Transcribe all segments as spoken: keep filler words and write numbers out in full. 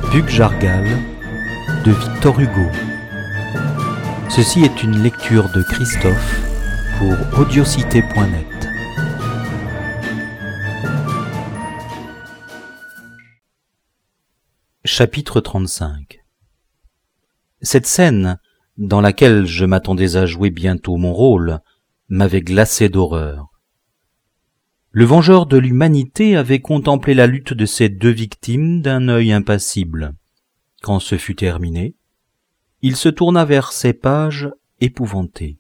Bug Jargal de Victor Hugo. Ceci est une lecture de Christophe pour audiocité point net. Chapitre trente-cinq. Cette scène, dans laquelle je m'attendais à jouer bientôt mon rôle, m'avait glacé d'horreur. Le vengeur de l'humanité avait contemplé la lutte de ses deux victimes d'un œil impassible. Quand ce fut terminé, il se tourna vers ses pages épouvanté.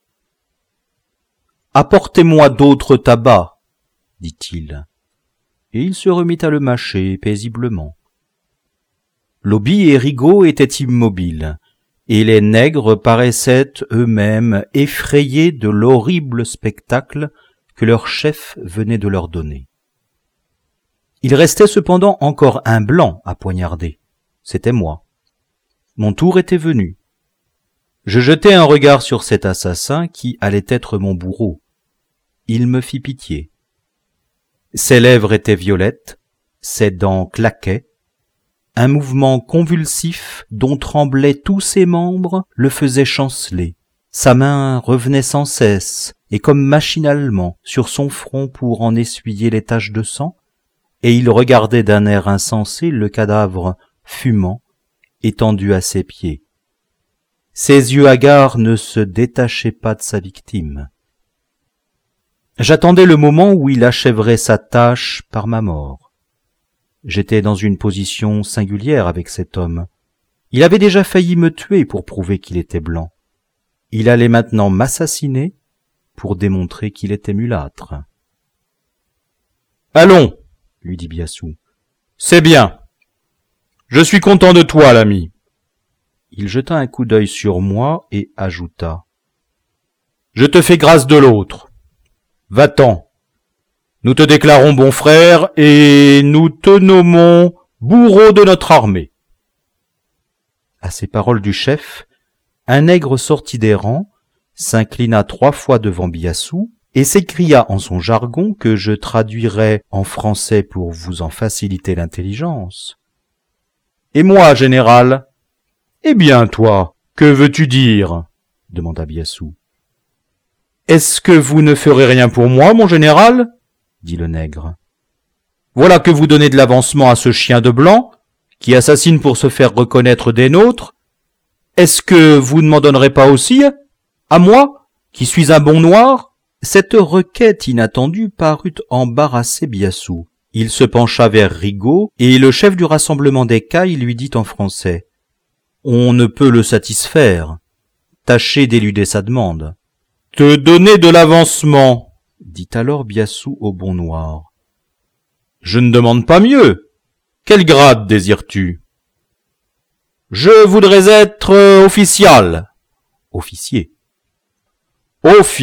« Apportez-moi d'autres tabacs, » dit-il, et il se remit à le mâcher paisiblement. Lobby et Rigaud étaient immobiles, et les nègres paraissaient eux-mêmes effrayés de l'horrible spectacle que leur chef venait de leur donner. Il restait cependant encore un blanc à poignarder. C'était moi. Mon tour était venu. Je jetai un regard sur cet assassin qui allait être mon bourreau. Il me fit pitié. Ses lèvres étaient violettes, ses dents claquaient. Un mouvement convulsif dont tremblaient tous ses membres le faisait chanceler. Sa main revenait sans cesse, et comme machinalement, sur son front pour en essuyer les taches de sang, et il regardait d'un air insensé le cadavre fumant, étendu à ses pieds. Ses yeux hagards ne se détachaient pas de sa victime. J'attendais le moment où il achèverait sa tâche par ma mort. J'étais dans une position singulière avec cet homme. Il avait déjà failli me tuer pour prouver qu'il était blanc. Il allait maintenant m'assassiner pour démontrer qu'il était mulâtre. « Allons, » lui dit Biassou. « C'est bien. Je suis content de toi, l'ami. » Il jeta un coup d'œil sur moi et ajouta. « Je te fais grâce de l'autre. Va-t'en. Nous te déclarons bon frère et nous te nommons bourreau de notre armée. » À ces paroles du chef, un nègre sortit des rangs, s'inclina trois fois devant Biassou et s'écria en son jargon que je traduirai en français pour vous en faciliter l'intelligence. « Et moi, général ?»« Eh bien, toi, que veux-tu dire ?» demanda Biassou. « Est-ce que vous ne ferez rien pour moi, mon général ?» dit le nègre. « Voilà que vous donnez de l'avancement à ce chien de blanc, qui assassine pour se faire reconnaître des nôtres. Est-ce que vous ne m'en donnerez pas aussi, à moi, qui suis un bon noir ?» Cette requête inattendue parut embarrasser Biassou. Il se pencha vers Rigaud, et le chef du rassemblement des cailles lui dit en français. « On ne peut le satisfaire. Tâchez d'éluder sa demande. »« Te donner de l'avancement, » dit alors Biassou au bon noir. « Je ne demande pas mieux. Quel grade désires-tu ?»« Je voudrais être euh, official. »« Officier. »« Officier !»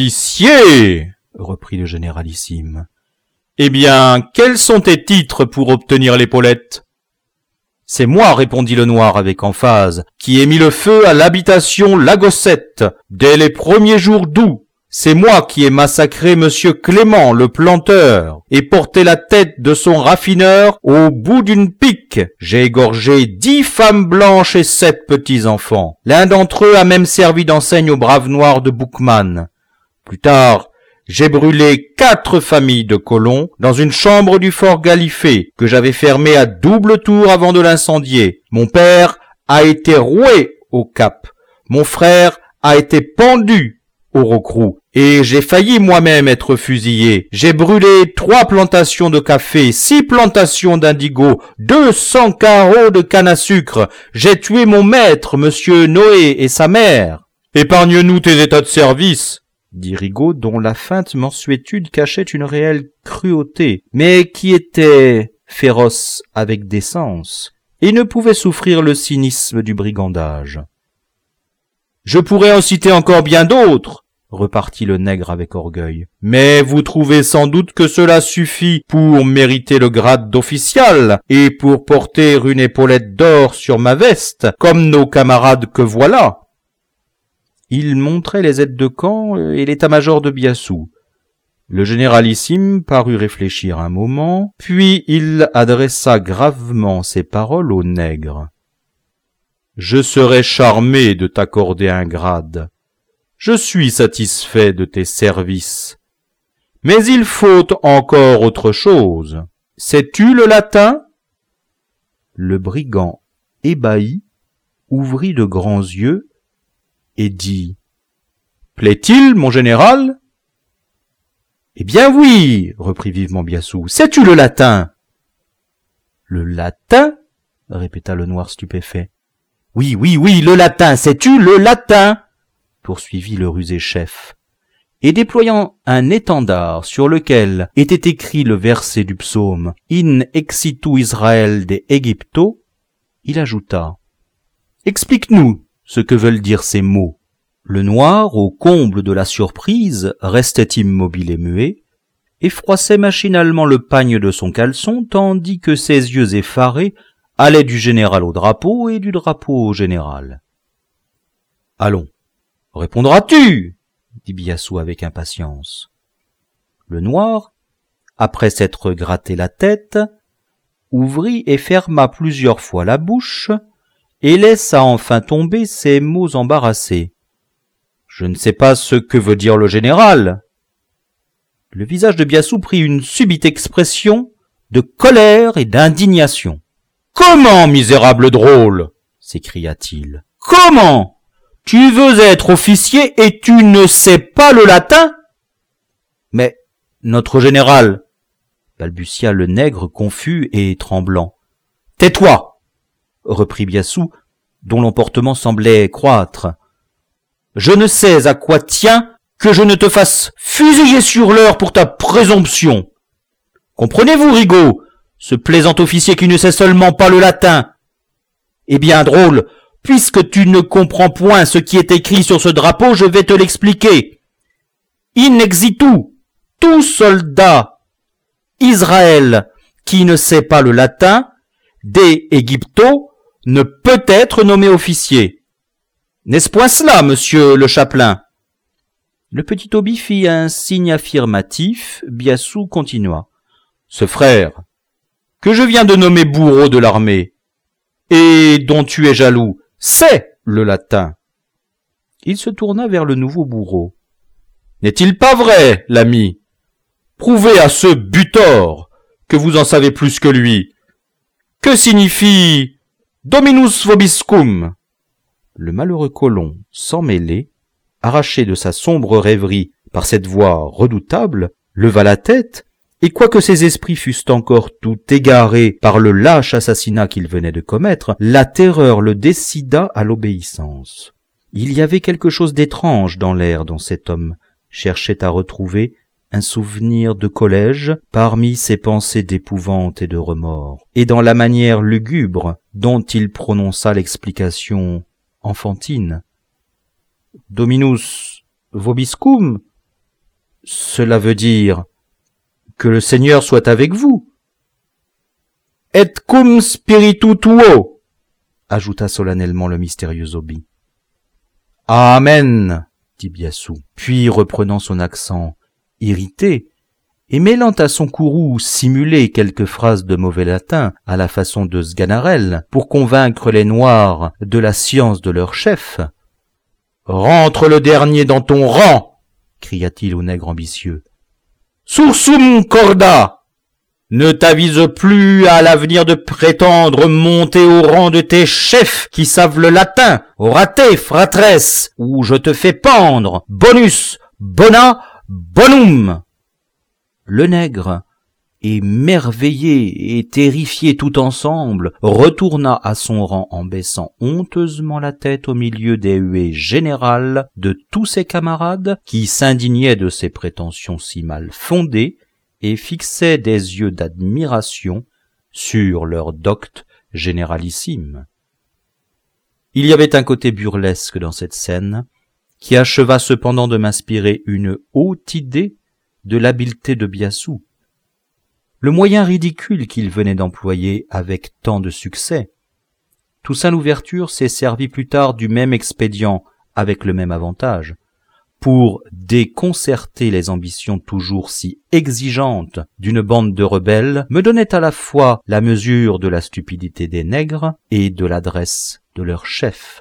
reprit le généralissime. « Eh bien, quels sont tes titres pour obtenir l'épaulette ?»« C'est moi, répondit le noir avec emphase, qui ai mis le feu à l'habitation Lagossette dès les premiers jours d'août. C'est moi qui ai massacré monsieur Clément, le planteur, et porté la tête de son raffineur au bout d'une pique. J'ai égorgé dix femmes blanches et sept petits-enfants. L'un d'entre eux a même servi d'enseigne aux braves noirs de Boukman. Plus tard, j'ai brûlé quatre familles de colons dans une chambre du fort Galifet que j'avais fermée à double tour avant de l'incendier. Mon père a été roué au Cap. Mon frère a été pendu au Roqueroux, et j'ai failli moi-même être fusillé. J'ai brûlé trois plantations de café, six plantations d'indigo, deux cents carreaux de canne à sucre. J'ai tué mon maître, monsieur Noé, et sa mère. Épargne-nous tes états de service, dit Rigaud, dont la feinte mansuétude cachait une réelle cruauté, mais qui était féroce avec décence, et ne pouvait souffrir le cynisme du brigandage. « Je pourrais en citer encore bien d'autres, » repartit le nègre avec orgueil. « Mais vous trouvez sans doute que cela suffit pour mériter le grade d'official et pour porter une épaulette d'or sur ma veste, comme nos camarades que voilà. » Il montrait les aides de camp et l'état-major de Biassou. Le généralissime parut réfléchir un moment, puis il adressa gravement ces paroles au nègre. « Je serais charmé de t'accorder un grade. Je suis satisfait de tes services. Mais il faut encore autre chose. Sais-tu le latin ?» Le brigand, ébahi, ouvrit de grands yeux et dit « Plaît-il, mon général ?» « Eh bien oui, reprit vivement Biassou, sais-tu le latin ?» « Le latin ?» répéta le noir stupéfait. « Oui, oui, oui, le latin, sais-tu le latin ?» poursuivit le rusé chef. Et déployant un étendard sur lequel était écrit le verset du psaume « In exitu Israël de Egypto », il ajouta « Explique-nous ce que veulent dire ces mots. » Le noir, au comble de la surprise, restait immobile et muet, et froissait machinalement le pagne de son caleçon, tandis que ses yeux effarés allaient du général au drapeau et du drapeau au général. « Allons, répondras-tu » dit Biassou avec impatience. Le noir, après s'être gratté la tête, ouvrit et ferma plusieurs fois la bouche, et laissa enfin tomber ces mots embarrassés. « Je ne sais pas ce que veut dire le général. » Le visage de Biassou prit une subite expression de colère et d'indignation. « Comment, misérable drôle » s'écria-t-il. « Comment ? Tu veux être officier et tu ne sais pas le latin ?»« Mais, notre général, » balbutia le nègre confus et tremblant. « Tais-toi » reprit Biassou, dont l'emportement semblait croître. « Je ne sais à quoi tient que je ne te fasse fusiller sur l'heure pour ta présomption. Comprenez-vous, Rigaud, ce plaisant officier qui ne sait seulement pas le latin ? Eh bien, drôle, puisque tu ne comprends point ce qui est écrit sur ce drapeau, je vais te l'expliquer. In exitu, tout soldat Israël qui ne sait pas le latin, de Egypto, ne peut être nommé officier. N'est-ce point cela, monsieur le chapelain ? » Le petit Obi fit un signe affirmatif. Biassou continua. « Ce frère, que je viens de nommer bourreau de l'armée, et dont tu es jaloux, c'est le latin. » Il se tourna vers le nouveau bourreau. « N'est-il pas vrai, l'ami ? Prouvez à ce butor que vous en savez plus que lui. Que signifie Dominus vobiscum ?» Le malheureux colon, sans mêler, arraché de sa sombre rêverie par cette voix redoutable, leva la tête, et quoique ses esprits fussent encore tout égarés par le lâche assassinat qu'il venait de commettre, la terreur le décida à l'obéissance. Il y avait quelque chose d'étrange dans l'air dont cet homme cherchait à retrouver un souvenir de collège parmi ses pensées d'épouvante et de remords, et dans la manière lugubre dont il prononça l'explication enfantine. « Dominus vobiscum » cela veut dire que le Seigneur soit avec vous. « Et cum spiritu tuo » ajouta solennellement le mystérieux Obi. « Amen » dit Biassou, puis reprenant son accent irrité, et mêlant à son courroux simulé quelques phrases de mauvais latin à la façon de Sganarelle pour convaincre les Noirs de la science de leur chef. « Rentre le dernier dans ton rang !» cria-t-il au nègre ambitieux. « Sursum corda ! Ne t'avise plus à l'avenir de prétendre monter au rang de tes chefs qui savent le latin, orate, fratres, ou je te fais pendre, bonus, bona, bonum !» Le nègre, émerveillé et terrifié tout ensemble, retourna à son rang en baissant honteusement la tête au milieu des huées générales de tous ses camarades qui s'indignaient de ses prétentions si mal fondées et fixaient des yeux d'admiration sur leur docte généralissime. Il y avait un côté burlesque dans cette scène qui acheva cependant de m'inspirer une haute idée de l'habileté de Biassou. Le moyen ridicule qu'il venait d'employer avec tant de succès. Toussaint Louverture s'est servi plus tard du même expédient avec le même avantage. pour déconcerter les ambitions toujours si exigeantes d'une bande de rebelles, me donnait à la fois la mesure de la stupidité des nègres et de l'adresse de leur chef.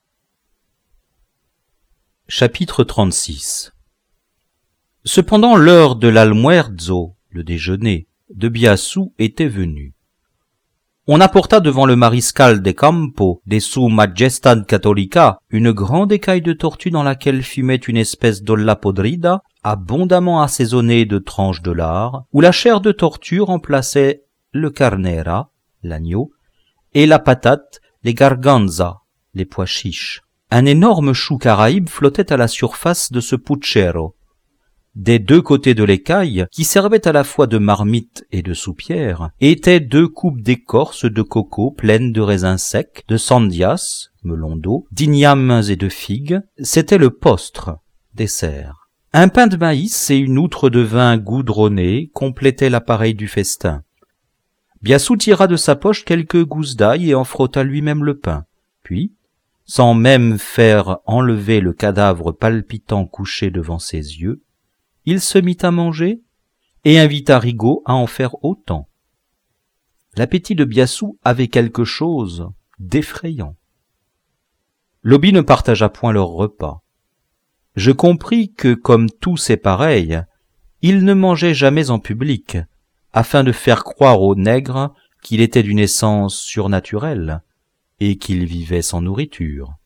Chapitre trente-six. Cependant l'heure de l'almuerzo, le déjeuner, de Biassou était venue. On apporta devant le mariscal de campo de su majestad catholica une grande écaille de tortue dans laquelle fumait une espèce d'olla podrida, abondamment assaisonnée de tranches de lard, où la chair de tortue remplaçait le carnera, l'agneau, et la patate, les garganza, les pois chiches. Un énorme chou caraïbe flottait à la surface de ce puchero. Des deux côtés de l'écaille, qui servait à la fois de marmite et de soupière, étaient deux coupes d'écorce de coco pleines de raisins secs, de sandias, melons d'eau, d'ignams et de figues. C'était le postre, dessert. Un pain de maïs et une outre de vin goudronné complétaient l'appareil du festin. Biassou tira de sa poche quelques gousses d'ail et en frotta lui-même le pain. Puis, sans même faire enlever le cadavre palpitant couché devant ses yeux, il se mit à manger et invita Rigaud à en faire autant. L'appétit de Biassou avait quelque chose d'effrayant. Lobby ne partagea point leur repas. Je compris que, comme tous ses pareils, il ne mangeait jamais en public, afin de faire croire aux nègres qu'il était d'une essence surnaturelle et qu'il vivait sans nourriture.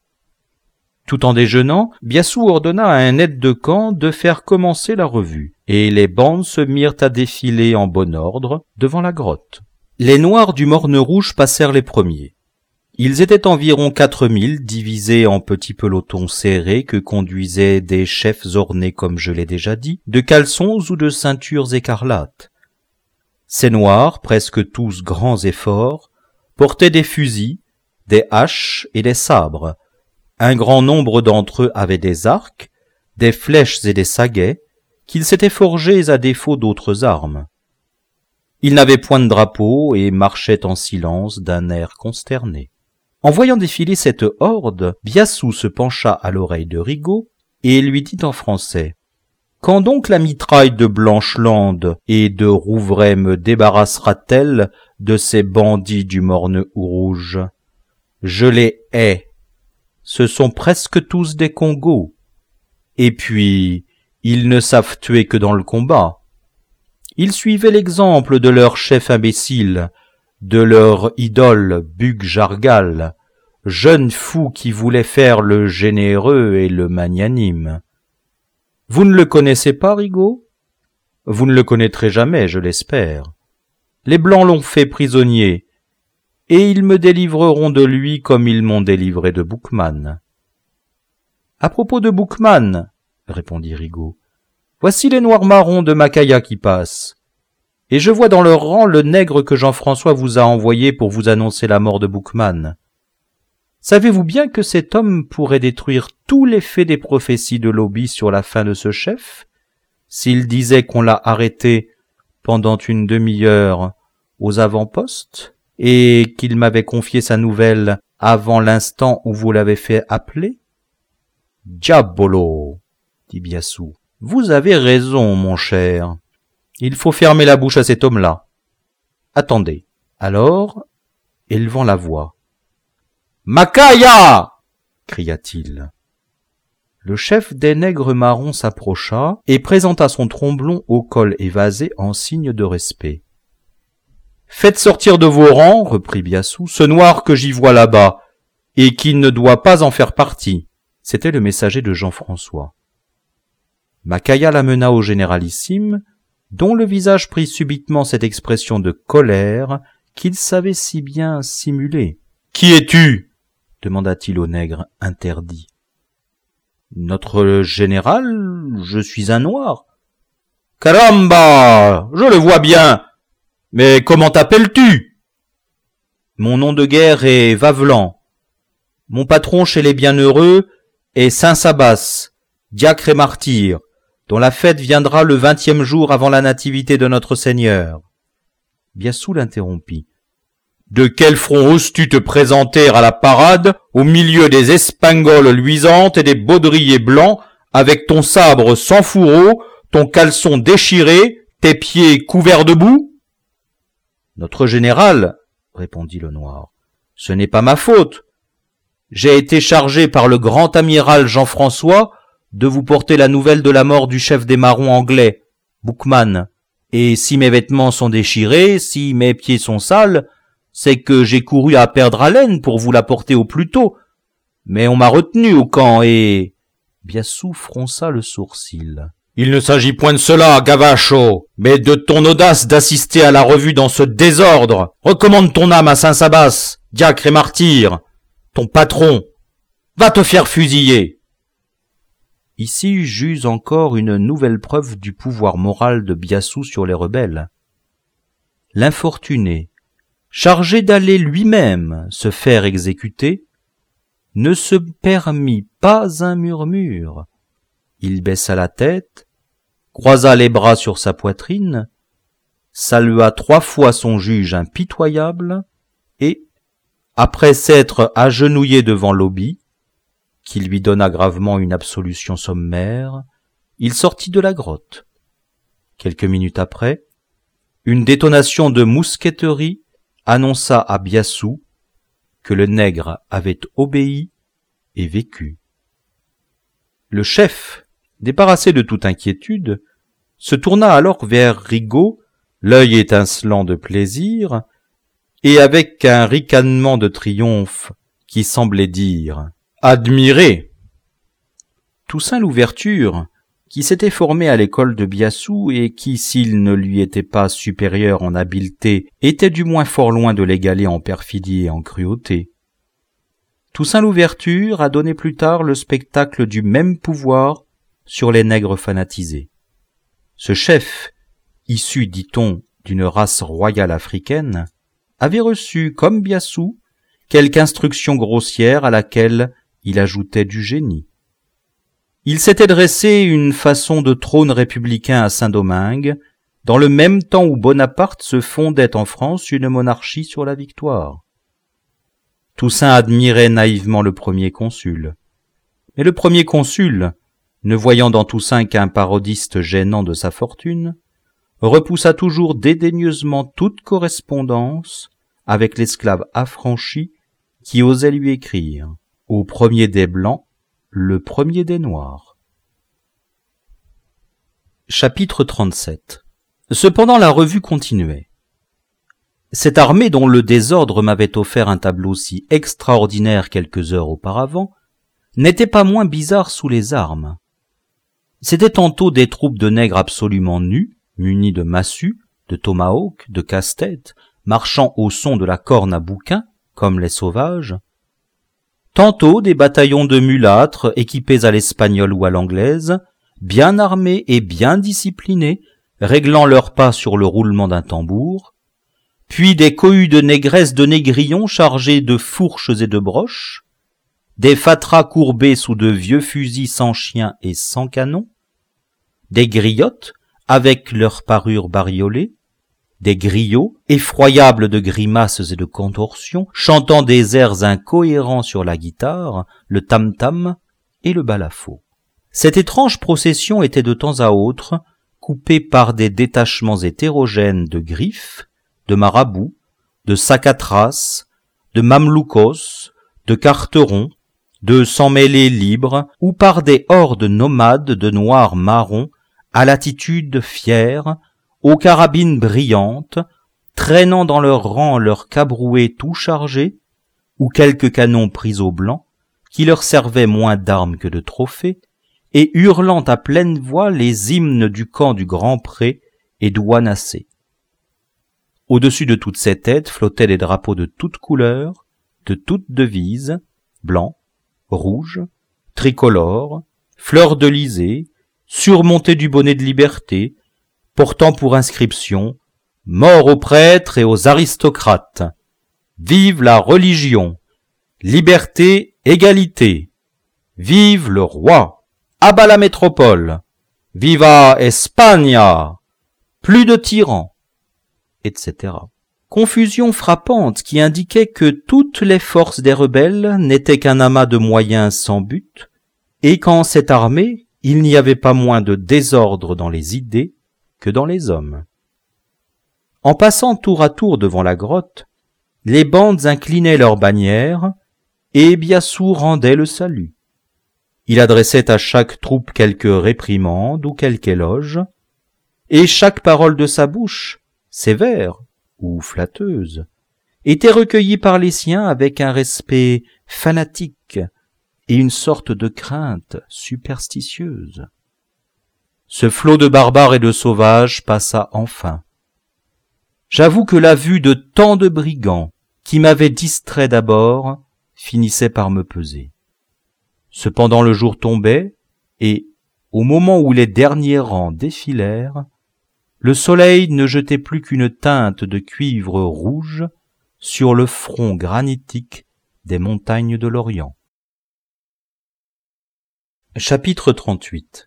Tout en déjeunant, Biassou ordonna à un aide de camp de faire commencer la revue, et les bandes se mirent à défiler en bon ordre devant la grotte. Les Noirs du Morne Rouge passèrent les premiers. Ils étaient environ quatre mille, divisés en petits pelotons serrés que conduisaient des chefs ornés, comme je l'ai déjà dit, de caleçons ou de ceintures écarlates. Ces Noirs, presque tous grands et forts, portaient des fusils, des haches et des sabres. Un grand nombre d'entre eux avaient des arcs, des flèches et des saguets, qu'ils s'étaient forgés à défaut d'autres armes. Ils n'avaient point de drapeau et marchaient en silence d'un air consterné. En voyant défiler cette horde, Biassou se pencha à l'oreille de Rigaud et lui dit en français « Quand donc la mitraille de Blancheland et de Rouvray me débarrassera-t-elle de ces bandits du Morne Rouge? Je les hais. Ce sont presque tous des Congos. Et puis, ils ne savent tuer que dans le combat. Ils suivaient l'exemple de leur chef imbécile, de leur idole Bug Jargal, jeune fou qui voulait faire le généreux et le magnanime. Vous ne le connaissez pas, Rigaud? Vous ne le connaîtrez jamais, je l'espère. Les Blancs l'ont fait prisonnier, et ils me délivreront de lui comme ils m'ont délivré de Boukman. À propos de Boukman, répondit Rigaud, voici les Noirs marrons de Makaya qui passent, et je vois dans leur rang le nègre que Jean-François vous a envoyé pour vous annoncer la mort de Boukman. Savez-vous bien que cet homme pourrait détruire tout l'effet des prophéties de Lobby sur la fin de ce chef, s'il disait qu'on l'a arrêté pendant une demi-heure aux avant-postes, et qu'il m'avait confié sa nouvelle avant l'instant où vous l'avez fait appeler? Diabolo, dit Biassou, vous avez raison, mon cher. Il faut fermer la bouche à cet homme-là. Attendez. Alors, élevant la voix. Makaya! cria-t-il. Le chef des nègres marrons s'approcha et présenta son tromblon au col évasé en signe de respect. Faites sortir de vos rangs, reprit Biassou, ce noir que j'y vois là-bas, et qui ne doit pas en faire partie. C'était le messager de Jean-François. Makaya l'amena au généralissime, dont le visage prit subitement cette expression de colère qu'il savait si bien simuler. « Qui es-tu » demanda-t-il au nègre interdit. « Notre général, je suis un noir. »« Caramba, je le vois bien. Mais comment t'appelles-tu ?»« Mon nom de guerre est Vavelan. Mon patron chez les bienheureux est Saint-Sabas, diacre et martyr, dont la fête viendra le vingtième jour avant la nativité de notre Seigneur. » Biassou l'interrompit. « De quel front oses-tu te présenter à la parade, au milieu des espingoles luisantes et des baudriers blancs, avec ton sabre sans fourreau, ton caleçon déchiré, tes pieds couverts de boue? Notre général, répondit le noir, ce n'est pas ma faute. J'ai été chargé par le grand amiral Jean-François de vous porter la nouvelle de la mort du chef des marrons anglais, Boukman, et si mes vêtements sont déchirés, si mes pieds sont sales, c'est que j'ai couru à perdre haleine pour vous la porter au plus tôt. Mais on m'a retenu au camp et... Biassou fronça le sourcil. Il ne s'agit point de cela, Gavacho, mais de ton audace d'assister à la revue dans ce désordre. Recommande ton âme à Saint-Sabas, diacre et martyr, ton patron. Va te faire fusiller. Ici j'eus encore une nouvelle preuve du pouvoir moral de Biassou sur les rebelles. L'infortuné, chargé d'aller lui-même se faire exécuter, ne se permit pas un murmure. Il baissa la tête, croisa les bras sur sa poitrine, salua trois fois son juge impitoyable et, après s'être agenouillé devant l'Obi, qui lui donna gravement une absolution sommaire, il sortit de la grotte. Quelques minutes après, une détonation de mousqueterie annonça à Biassou que le nègre avait obéi et vécu. Le chef, débarrassé de toute inquiétude, se tourna alors vers Rigaud, l'œil étincelant de plaisir, et avec un ricanement de triomphe qui semblait dire « Admirez !» Toussaint Louverture, qui s'était formé à l'école de Biassou et qui, s'il ne lui était pas supérieur en habileté, était du moins fort loin de l'égaler en perfidie et en cruauté. Toussaint Louverture a donné plus tard le spectacle du même pouvoir sur les nègres fanatisés. Ce chef, issu, dit-on, d'une race royale africaine, avait reçu, comme Biassou, quelque instruction grossière à laquelle il ajoutait du génie. Il s'était dressé une façon de trône républicain à Saint-Domingue, dans le même temps où Bonaparte se fondait en France une monarchie sur la victoire. Toussaint admirait naïvement le premier consul. Mais le premier consul, ne voyant dans Toussaint qu'un parodiste gênant de sa fortune, repoussa toujours dédaigneusement toute correspondance avec l'esclave affranchi qui osait lui écrire « Au premier des Blancs, le premier des Noirs ». Chapitre trente-sept. Cependant la revue continuait. Cette armée dont le désordre m'avait offert un tableau si extraordinaire quelques heures auparavant n'était pas moins bizarre sous les armes. C'étaient tantôt des troupes de nègres absolument nus, munis de massues, de tomahawks, de casse-têtes, marchant au son de la corne à bouquin, comme les sauvages, tantôt des bataillons de mulâtres équipés à l'espagnole ou à l'anglaise, bien armés et bien disciplinés, réglant leurs pas sur le roulement d'un tambour, puis des cohues de négresses de négrillons chargés de fourches et de broches, des fatras courbés sous de vieux fusils sans chien et sans canon, des griottes avec leurs parures bariolées, des griots, effroyables de grimaces et de contorsions, chantant des airs incohérents sur la guitare, le tam-tam et le balafon. Cette étrange procession était de temps à autre coupée par des détachements hétérogènes de griffes, de marabouts, de sacatras, de mameloukos, de carterons, de sans-mêlés libres, ou par des hordes nomades de noirs marrons, à l'attitude fière, aux carabines brillantes, traînant dans leurs rangs leurs cabrouets tout chargés, ou quelques canons pris au blanc, qui leur servaient moins d'armes que de trophées, et hurlant à pleine voix les hymnes du camp du Grand Pré et d'Ouanassé. Au-dessus de toutes ces têtes flottaient des drapeaux de toutes couleurs, de toutes devises, blancs, rouges, tricolores, fleurs d'Elysée, surmontés du bonnet de liberté, portant pour inscription « Mort aux prêtres et aux aristocrates ! Vive la religion ! Liberté, égalité ! Vive le roi ! À bas la métropole ! Viva España ! Plus de tyrans !» et cetera. Confusion frappante qui indiquait que toutes les forces des rebelles n'étaient qu'un amas de moyens sans but, et qu'en cette armée, il n'y avait pas moins de désordre dans les idées que dans les hommes. En passant tour à tour devant la grotte, les bandes inclinaient leurs bannières et Biassou rendait le salut. Il adressait à chaque troupe quelque réprimande ou quelque éloge, et chaque parole de sa bouche, sévère ou flatteuse, était recueillie par les siens avec un respect fanatique et une sorte de crainte superstitieuse. Ce flot de barbares et de sauvages passa enfin. J'avoue que la vue de tant de brigands, qui m'avaient distrait d'abord, finissait par me peser. Cependant le jour tombait, et, au moment où les derniers rangs défilèrent, le soleil ne jetait plus qu'une teinte de cuivre rouge sur le front granitique des montagnes de l'Orient. Chapitre trente-huit.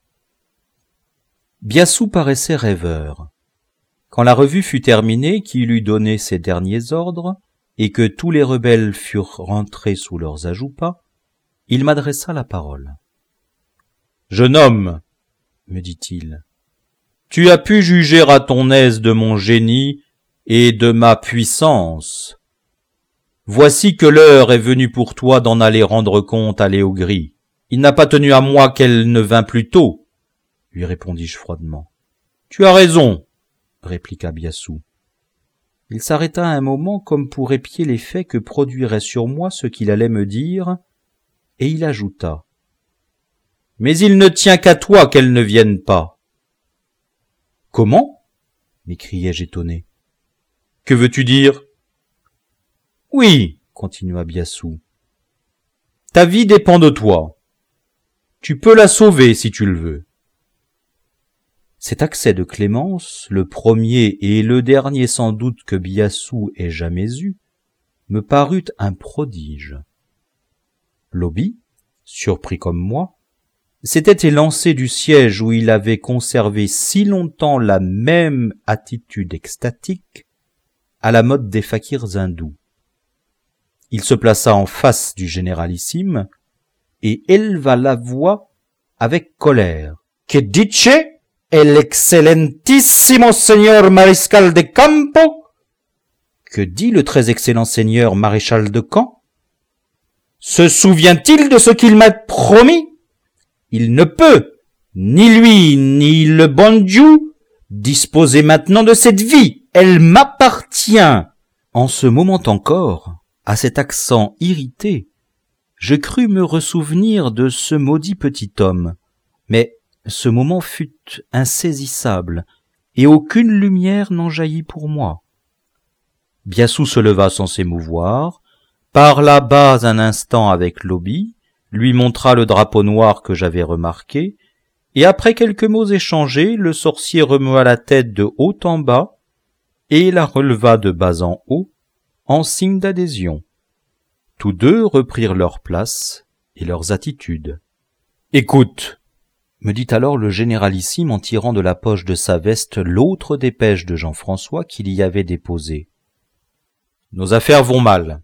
Biassou paraissait rêveur. Quand la revue fut terminée, qu'il eut donné ses derniers ordres, et que tous les rebelles furent rentrés sous leurs ajoupas, il m'adressa la parole. « Jeune homme, me dit-il, tu as pu juger à ton aise de mon génie et de ma puissance. Voici que l'heure est venue pour toi d'en aller rendre compte à Léogris. Il n'a pas tenu à moi qu'elle ne vînt plus tôt, lui répondis-je froidement. Tu as raison, répliqua Biassou. Il s'arrêta un moment comme pour épier l'effet que produirait sur moi ce qu'il allait me dire, et il ajouta. Mais il ne tient qu'à toi qu'elle ne vienne pas. Comment? m'écriai-je étonné. Que veux-tu dire? Oui, continua Biassou. Ta vie dépend de toi. Tu peux la sauver si tu le veux. Cet accès de clémence, le premier et le dernier sans doute que Biassou ait jamais eu, me parut un prodige. Lobby, surpris comme moi, s'était élancé du siège où il avait conservé si longtemps la même attitude extatique à la mode des fakirs hindous. Il se plaça en face du généralissime et éleva la voix avec colère. « Que dice el excellentissimo signor maréchal de campo » Que dit le très excellent seigneur maréchal de camp? Se souvient-il de ce qu'il m'a promis? Il ne peut, ni lui, ni le bon Dieu, disposer maintenant de cette vie. Elle m'appartient. En ce moment encore, à cet accent irrité, je crus me ressouvenir de ce maudit petit homme, mais ce moment fut insaisissable, et aucune lumière n'en jaillit pour moi. Biassou se leva sans s'émouvoir, parla bas un instant avec Lobby, lui montra le drapeau noir que j'avais remarqué, et après quelques mots échangés, le sorcier remua la tête de haut en bas et la releva de bas en haut, en signe d'adhésion. Tous deux reprirent leurs places et leurs attitudes. « Écoute !» me dit alors le généralissime en tirant de la poche de sa veste l'autre dépêche de Jean-François qu'il y avait déposée. « Nos affaires vont mal.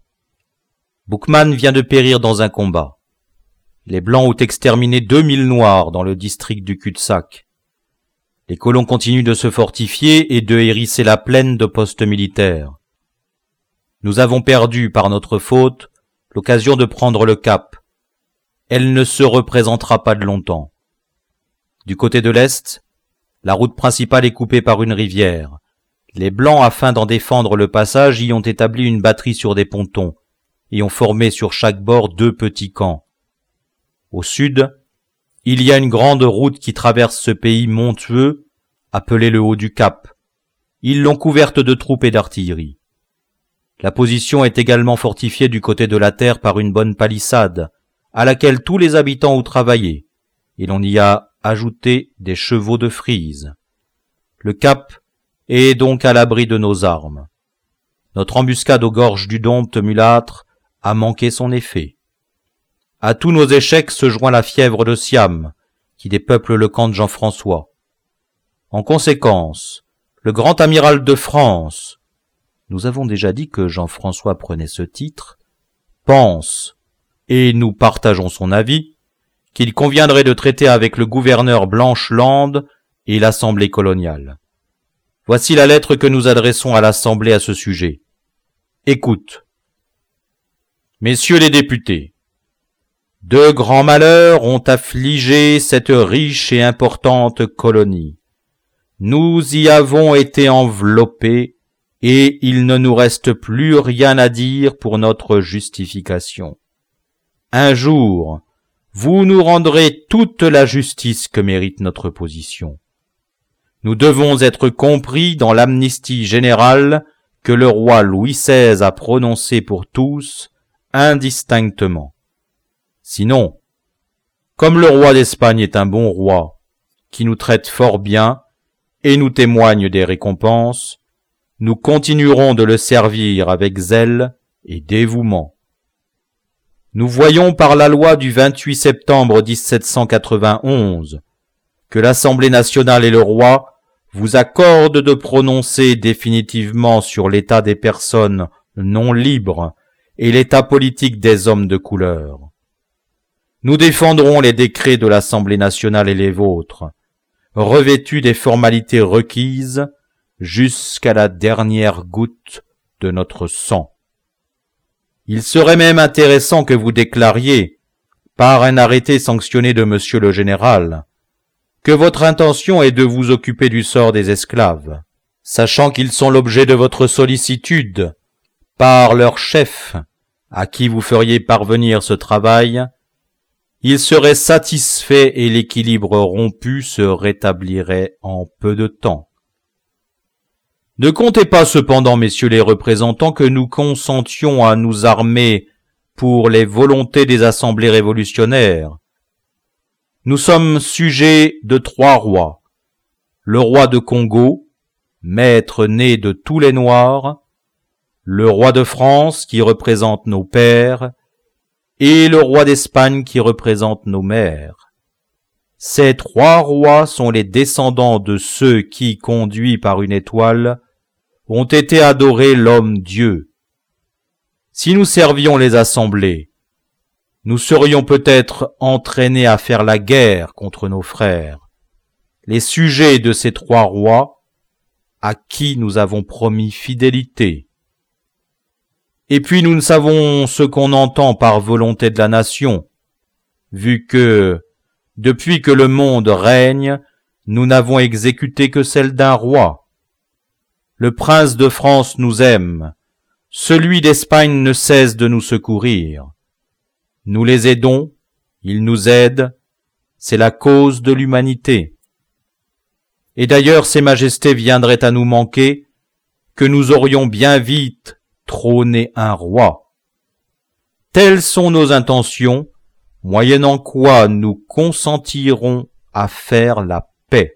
Boukman vient de périr dans un combat. Les Blancs ont exterminé deux mille Noirs dans le district du cul-de-sac. Les colons continuent de se fortifier et de hérisser la plaine de postes militaires. Nous avons perdu, par notre faute, l'occasion de prendre le cap. Elle ne se représentera pas de longtemps. Du côté de l'Est, la route principale est coupée par une rivière. Les Blancs, afin d'en défendre le passage, y ont établi une batterie sur des pontons et ont formé sur chaque bord deux petits camps. Au sud, il y a une grande route qui traverse ce pays montueux, appelé le Haut du Cap. Ils l'ont couverte de troupes et d'artillerie. La position est également fortifiée du côté de la terre par une bonne palissade, à laquelle tous les habitants ont travaillé, et l'on y a ajouté des chevaux de frise. Le Cap est donc à l'abri de nos armes. Notre embuscade aux gorges du Dompte mulâtre a manqué son effet. À tous nos échecs se joint la fièvre de Siam, qui dépeuple le camp de Jean-François. En conséquence, le grand amiral de France, nous avons déjà dit que Jean-François prenait ce titre, pense, et nous partageons son avis, qu'il conviendrait de traiter avec le gouverneur Blanche-Lande et l'Assemblée coloniale. Voici la lettre que nous adressons à l'Assemblée à ce sujet. Écoute. Messieurs les députés, deux grands malheurs ont affligé cette riche et importante colonie. Nous y avons été enveloppés et il ne nous reste plus rien à dire pour notre justification. Un jour, vous nous rendrez toute la justice que mérite notre position. Nous devons être compris dans l'amnistie générale que le roi Louis seize a prononcée pour tous, indistinctement. Sinon, comme le roi d'Espagne est un bon roi, qui nous traite fort bien et nous témoigne des récompenses, nous continuerons de le servir avec zèle et dévouement. Nous voyons par la loi du vingt-huit septembre dix-sept cent quatre-vingt-onze que l'Assemblée nationale et le roi vous accordent de prononcer définitivement sur l'état des personnes non libres et l'état politique des hommes de couleur. Nous défendrons les décrets de l'Assemblée nationale et les vôtres, revêtus des formalités requises jusqu'à la dernière goutte de notre sang. Il serait même intéressant que vous déclariez, par un arrêté sanctionné de Monsieur le Général, que votre intention est de vous occuper du sort des esclaves, sachant qu'ils sont l'objet de votre sollicitude par leur chef, à qui vous feriez parvenir ce travail. Il serait satisfait et l'équilibre rompu se rétablirait en peu de temps. Ne comptez pas cependant, messieurs les représentants, que nous consentions à nous armer pour les volontés des assemblées révolutionnaires. Nous sommes sujets de trois rois. Le roi de Congo, maître né de tous les Noirs, le roi de France qui représente nos pères, et le roi d'Espagne qui représente nos mères. Ces trois rois sont les descendants de ceux qui, conduits par une étoile, ont été adorer l'homme-dieu. Si nous servions les assemblées, nous serions peut-être entraînés à faire la guerre contre nos frères, les sujets de ces trois rois, à qui nous avons promis fidélité. Et puis nous ne savons ce qu'on entend par volonté de la nation, vu que, depuis que le monde règne, nous n'avons exécuté que celle d'un roi. Le prince de France nous aime, celui d'Espagne ne cesse de nous secourir. Nous les aidons, ils nous aident, c'est la cause de l'humanité. Et d'ailleurs ces majestés viendraient à nous manquer, que nous aurions bien vite trôné un roi. Telles sont nos intentions, moyennant quoi nous consentirons à faire la paix.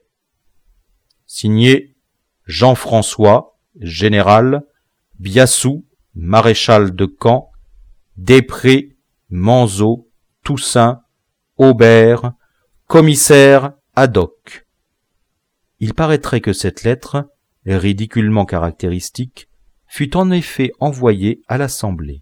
Signé Jean-François, général, Biassou, maréchal de camp, Després, Manzot, Toussaint, Aubert, commissaire ad hoc. Il paraîtrait que cette lettre, ridiculement caractéristique, fut en effet envoyée à l'Assemblée.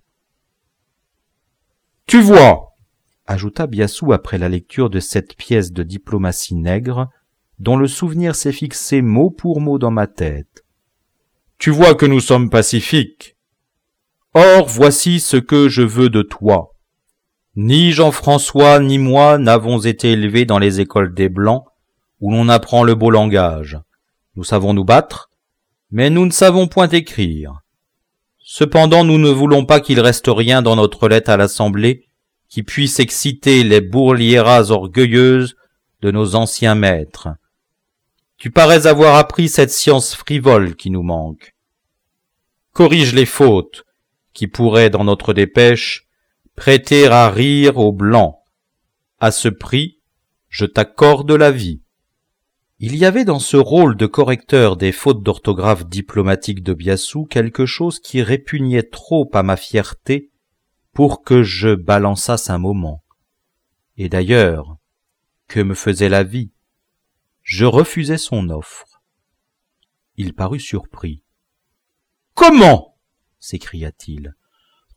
« Tu vois » ajouta Biassou après la lecture de cette pièce de diplomatie nègre, dont le souvenir s'est fixé mot pour mot dans ma tête. « Tu vois que nous sommes pacifiques. Or, voici ce que je veux de toi. Ni Jean-François ni moi n'avons été élevés dans les écoles des Blancs, où l'on apprend le beau langage. Nous savons nous battre, mais nous ne savons point écrire. Cependant, nous ne voulons pas qu'il reste rien dans notre lettre à l'Assemblée qui puisse exciter les bourliéras orgueilleuses de nos anciens maîtres. Tu parais avoir appris cette science frivole qui nous manque. Corrige les fautes qui pourraient, dans notre dépêche, prêter à rire aux Blancs. À ce prix, je t'accorde la vie. » Il y avait dans ce rôle de correcteur des fautes d'orthographe diplomatique de Biassou quelque chose qui répugnait trop à ma fierté pour que je balançasse un moment. Et d'ailleurs, que me faisait la vie? Je refusai son offre. Il parut surpris. « Comment » s'écria-t-il.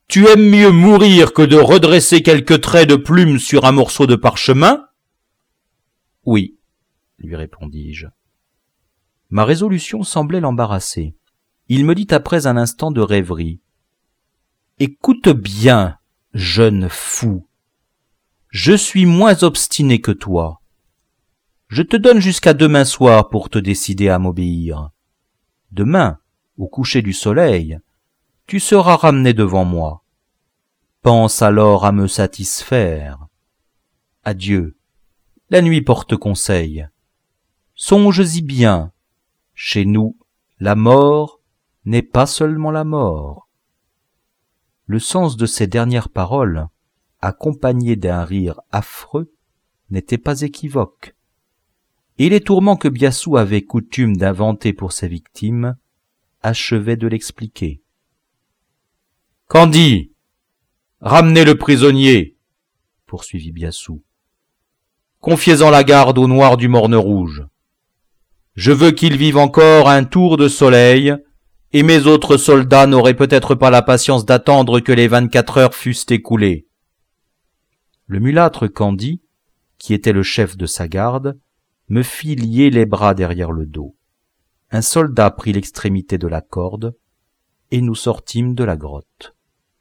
Tu aimes mieux mourir que de redresser quelques traits de plume sur un morceau de parchemin ? Oui, lui répondis-je. Ma résolution semblait l'embarrasser. Il me dit après un instant de rêverie. Écoute bien, jeune fou. Je suis moins obstiné que toi. Je te donne jusqu'à demain soir pour te décider à m'obéir. Demain, au coucher du soleil, tu seras ramené devant moi. Pense alors à me satisfaire. Adieu. La nuit porte conseil. Songes-y bien. Chez nous, la mort n'est pas seulement la mort. Le sens de ces dernières paroles, accompagnées d'un rire affreux, n'était pas équivoque. Et les tourments que Biassou avait coutume d'inventer pour ses victimes achevaient de l'expliquer. « Candie, ramenez le prisonnier !» poursuivit Biassou. « Confiez-en la garde au noir du morne rouge. Je veux qu'il vive encore un tour de soleil, et mes autres soldats n'auraient peut-être pas la patience d'attendre que les vingt-quatre heures fussent écoulées. » Le mulâtre Candie, qui était le chef de sa garde, me fit lier les bras derrière le dos. Un soldat prit l'extrémité de la corde, et nous sortîmes de la grotte.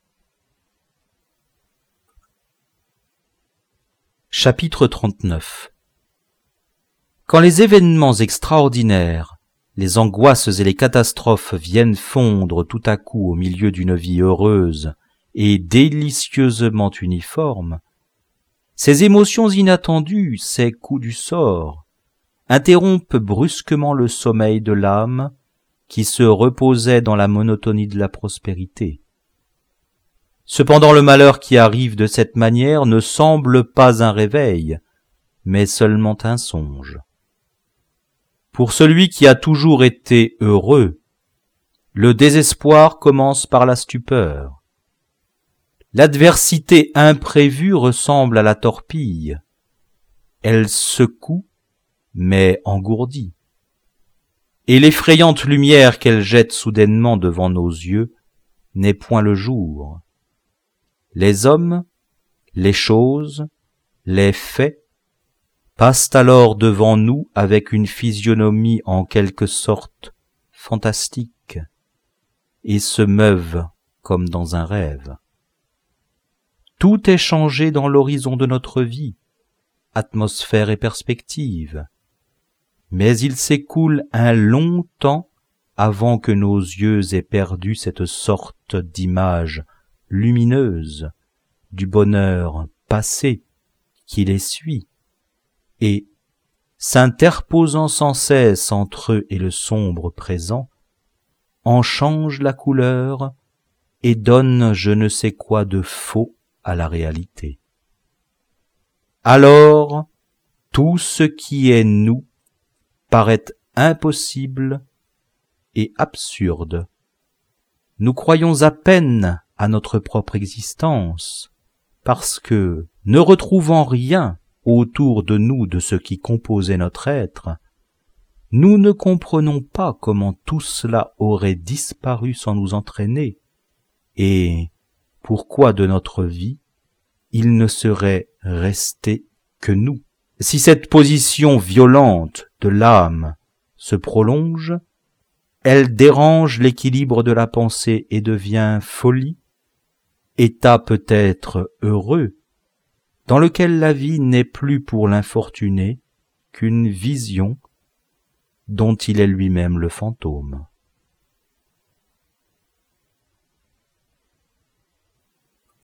Chapitre trente-neuf. Quand les événements extraordinaires, les angoisses et les catastrophes viennent fondre tout à coup au milieu d'une vie heureuse et délicieusement uniforme, ces émotions inattendues, ces coups du sort, interrompent brusquement le sommeil de l'âme qui se reposait dans la monotonie de la prospérité. Cependant le malheur qui arrive de cette manière ne semble pas un réveil, mais seulement un songe. Pour celui qui a toujours été heureux, le désespoir commence par la stupeur. L'adversité imprévue ressemble à la torpille. Elle secoue, mais engourdit. Et l'effrayante lumière qu'elle jette soudainement devant nos yeux n'est point le jour. Les hommes, les choses, les faits passent alors devant nous avec une physionomie en quelque sorte fantastique et se meuvent comme dans un rêve. Tout est changé dans l'horizon de notre vie, atmosphère et perspective, mais il s'écoule un long temps avant que nos yeux aient perdu cette sorte d'image lumineuse du bonheur passé qui les suit, et, s'interposant sans cesse entre eux et le sombre présent, en change la couleur et donne je ne sais quoi de faux à la réalité. Alors, tout ce qui est nous paraît impossible et absurde. Nous croyons à peine à notre propre existence, parce que, ne retrouvant rien autour de nous de ce qui composait notre être, nous ne comprenons pas comment tout cela aurait disparu sans nous entraîner, et pourquoi de notre vie il ne serait resté que nous. Si cette position violente de l'âme se prolonge, elle dérange l'équilibre de la pensée et devient folie, état peut-être heureux, dans lequel la vie n'est plus pour l'infortuné qu'une vision dont il est lui-même le fantôme.